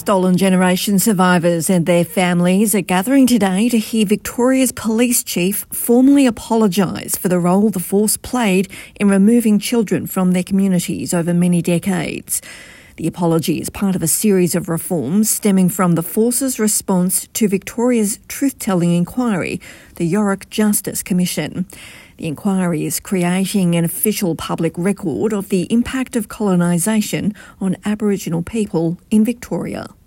Stolen Generation survivors and their families are gathering today to hear Victoria's police chief formally apologise for the role the force played in removing children from their communities over many decades. The apology is part of a series of reforms stemming from the force's response to Victoria's truth-telling inquiry, the Yorick Justice Commission. The inquiry is creating an official public record of the impact of colonisation on Aboriginal people in Victoria.